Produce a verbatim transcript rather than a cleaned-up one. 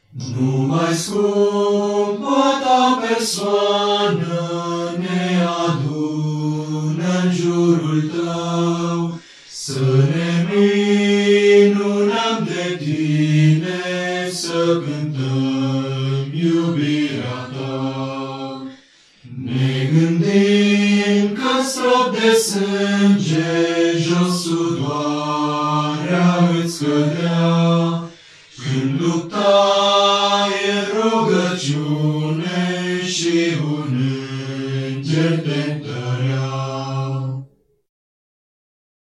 Numai scumpă ta persoană ne adună în jurul tău, să ne minunăm de tine, să cântăm iubirea ta. Ne gândim că strop de sânge, jos sudoarea îți scădea, când luptai în rugăciune și un înger te